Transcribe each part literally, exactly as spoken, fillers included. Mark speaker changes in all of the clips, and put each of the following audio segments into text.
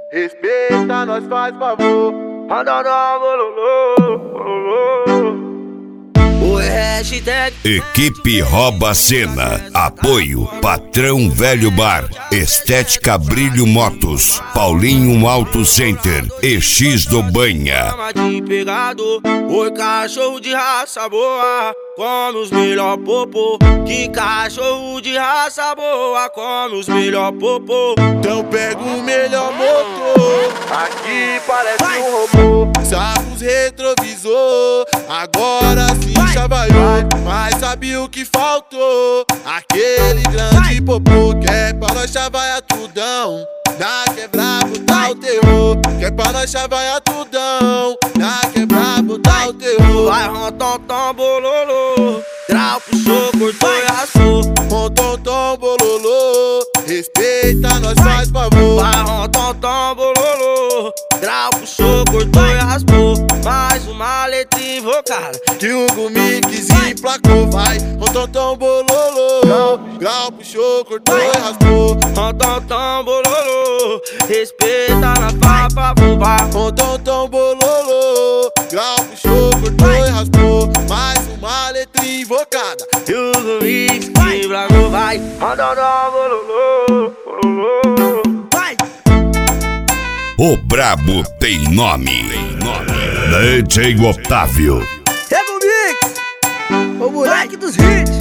Speaker 1: Respeita, nós faz favor. Andadá, bololô, bololô.
Speaker 2: O hashtag
Speaker 3: Equipe Rouba Cena. Apoio Patrão Velho Bar, Estética Brilho Motos, Paulinho Auto Center e X do Banha.
Speaker 2: chama de pegado, oi cachorro de raça boa, come os melhor popô. Que cachorro de raça boa, come os melhor popô.
Speaker 1: Então pega o melhor motor. Aqui parece Vai. um robô. Sarros retrovisor. Agora sim chavaiou. Mas sabe o que faltou? Aquele grande Vai. popô. Que é pra nós chavaiar tudão. Na quebra botar o terror. Que é pra nós chavaiar tudão. Na quebra botar o terror.
Speaker 2: Vai rontom bololô, grau puxou, cortou e raspou.
Speaker 1: Rontom bololô, respeita, nós faz favor.
Speaker 2: Vai rontom bololô, grau puxou, cortou e raspou. Mais uma letra invocada
Speaker 1: que o Gumix emplacou. Vai rontom bololô, grau puxou, cortou e raspou.
Speaker 2: Rontom bololô, respeita, nós faz favor. Vai
Speaker 1: rontom bololô, grau puxou, cortou e raspou. Mais uma letra invocada
Speaker 2: e o Gumix emplacou. Vai rontom bololô, bololô. Vai.
Speaker 3: O brabo tem nome. Tem nome. D J Otávio.
Speaker 2: É Gumix, o moleque dos hits.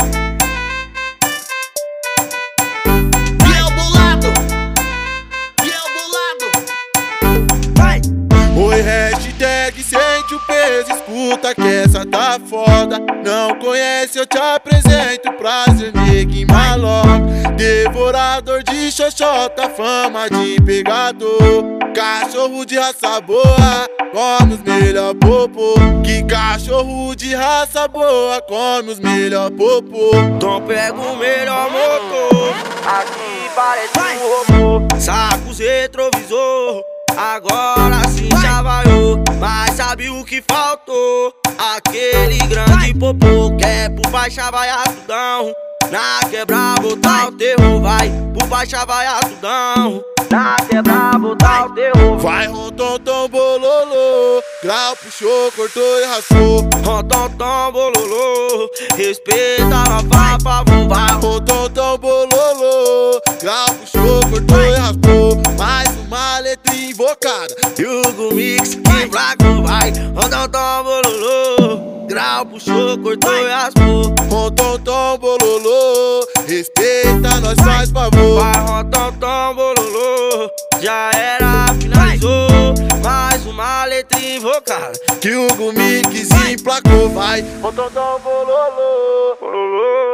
Speaker 2: Biel bolado, Biel bolado. Vai.
Speaker 1: Oi, hashtag sente o peso, escuta que essa tá foda. Não conhece, eu te apresento, prazer, neguinho maloca. Devorador de xoxota, fama de pegador. Cachorro de raça boa, come os melhor popô. Que cachorro de raça boa, come os melhor popô.
Speaker 2: Então pega o melhor motor, aqui parece um robô. Sacos retrovisor, agora sim chavaiou. Mas sabe o que faltou? Aquele grande popô que é pro pai chavaiar tudão. Na quebra botar o terror, vai pro pai chavaiar tudão. Na quebra botar o terror.
Speaker 1: Vai rontom bololô, grau puxou, cortou e raspou.
Speaker 2: Rontom bololô, respeita, nós faz favor. Vai
Speaker 1: rontom bololô, grau puxou, cortou e raspou. Mais uma letra invocada
Speaker 2: e o Gumix emplacou. Vai rontom bololô, grau puxou, cortou e raspou.
Speaker 1: Rontom bololô, respeita, nós faz favor.
Speaker 2: Vai rontom bololô, já era, finalizou. Mais uma letra invocada
Speaker 1: que o Gumix emplacou. Vai rontom bololô, bololô.